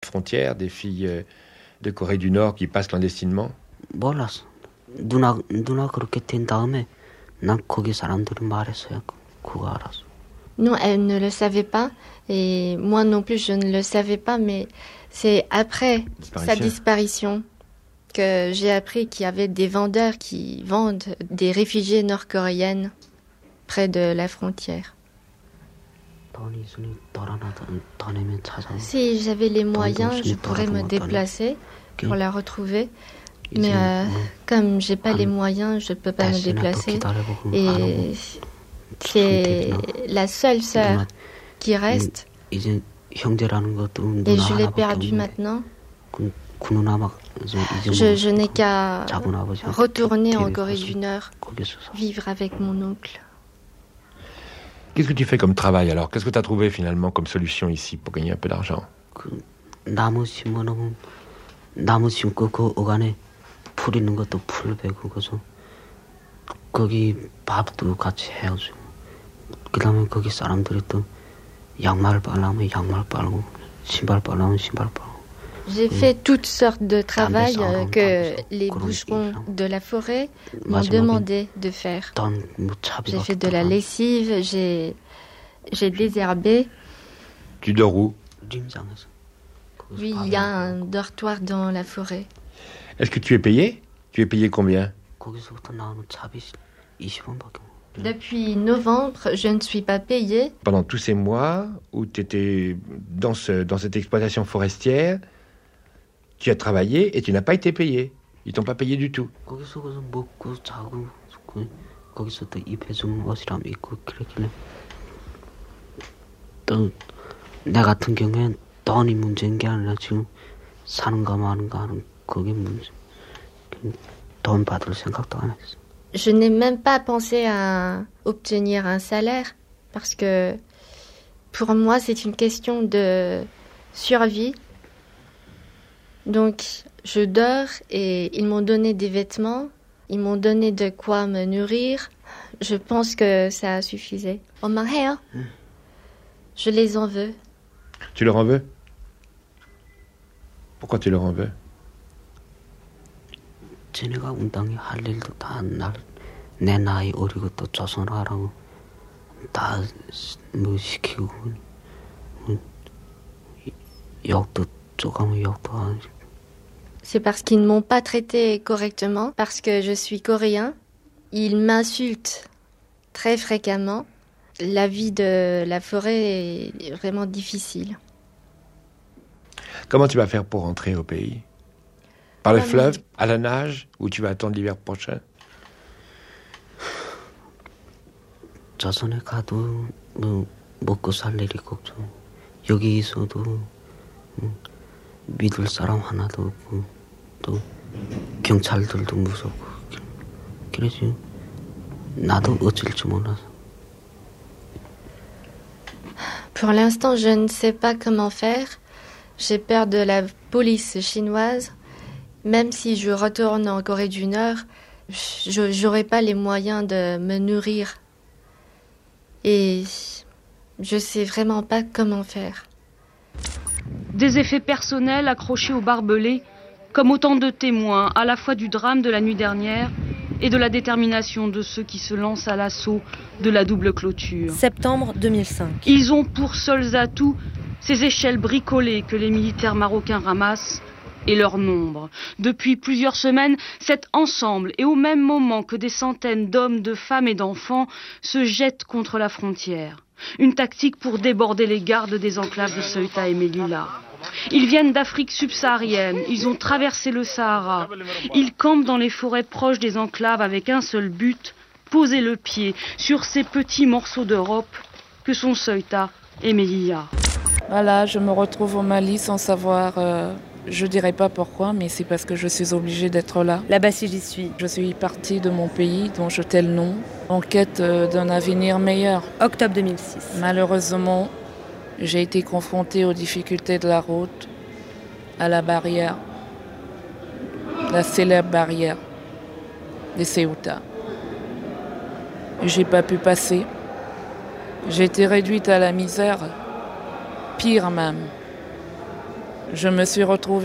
frontière, des filles de Corée du Nord qui passent clandestinement? 몰랐어. 누나 그렇게 된 다음에 난 거기 사람들이 말했어요. 그거 알았어. Non, elle ne le savait pas et moi non plus je ne le savais pas, mais c'est après sa disparition que j'ai appris qu'il y avait des vendeurs qui vendent des réfugiés nord-coréennes près de la frontière. Si j'avais les moyens, je pourrais me déplacer pour la retrouver. Mais comme j'ai pas les moyens, je peux pas me déplacer. Et c'est la seule sœur qui reste. Et je l'ai perdue maintenant. Je n'ai qu'à retourner en Corée du Nord, vivre avec mon oncle. Qu'est-ce que tu fais comme travail alors? Qu'est-ce que tu as trouvé finalement comme solution ici pour gagner un peu d'argent? 나무 심어놓으면 나무 심고 그 오간에 풀 있는 것도 풀 베고 그래서 거기 밥도 같이 해야죠. 그다음에 거기 사람들이 또 양말 빨라면 양말 빨고 신발 빨라면 신발 빨고. J'ai fait toutes sortes de travail que les bûcherons de la forêt m'ont demandé de faire. J'ai fait de la lessive, j'ai désherbé. Tu dors où? Oui, il y a un dortoir dans la forêt. Est-ce que tu es payé? Tu es payé combien? Depuis novembre, je ne suis pas payée. Pendant tous ces mois où tu étais dans cette exploitation forestière, tu as travaillé et tu n'as pas été payé. Ils t'ont pas payé du tout. 내 같은 경우엔 돈이 문제인 게 아니라 지금 사는가 마는가 하는 그게 문제. 돈 받을 생각도 안 했어. Je n'ai même pas pensé à obtenir un salaire parce que pour moi c'est une question de survie. Donc je dors et ils m'ont donné des vêtements, ils m'ont donné de quoi me nourrir. Je pense que ça suffisait. 원망해요. Je les en veux. Tu leur en veux? Pourquoi tu leur en veux? 쟤네가 운당이 할 일도 다 내 나이 어리고 또 조선하라고 다 뭐 시키고 욕도 쪼가면 욕도 안. C'est parce qu'ils ne m'ont pas traité correctement, parce que je suis coréen. Ils m'insultent très fréquemment. La vie de la forêt est vraiment difficile. Comment tu vas faire pour rentrer au pays? Par le fleuve, à la nage, ou tu vas attendre l'hiver prochain? 조선에 가도 뭐 먹고 살 일이 걱정. 여기 있어도 믿을 사람 하나도 없고 또 경찰들도 무섭고 그래지. 나도 어쩔지 몰라서. Pour l'instant, je ne sais pas comment faire. J'ai peur de la police chinoise. Même si je retourne en Corée du Nord, je n'aurai pas les moyens de me nourrir. Et je ne sais vraiment pas comment faire. Des effets personnels accrochés au barbelé, comme autant de témoins à la fois du drame de la nuit dernière et de la détermination de ceux qui se lancent à l'assaut de la double clôture. Septembre 2005. Ils ont pour seuls atouts ces échelles bricolées que les militaires marocains ramassent et leur nombre. Depuis plusieurs semaines, c'est ensemble et au même moment que des centaines d'hommes, de femmes et d'enfants se jettent contre la frontière. Une tactique pour déborder les gardes des enclaves de Ceuta et Melilla. Ils viennent d'Afrique subsaharienne, ils ont traversé le Sahara. Ils campent dans les forêts proches des enclaves avec un seul but, poser le pied sur ces petits morceaux d'Europe que sont Ceuta et Melilla. Voilà, je me retrouve au Mali sans savoir, je dirais pas pourquoi, mais c'est parce que je suis obligée d'être là. Là-bas, si j'y suis. Je suis partie de mon pays, dont je tais le nom, en quête d'un avenir meilleur. Octobre 2006. Malheureusement, j'ai été confrontée aux difficultés de la route, à la barrière, la célèbre barrière de Ceuta. J'ai pas pu passer. J'ai été réduite à la misère, pire même. Je me suis retrouvée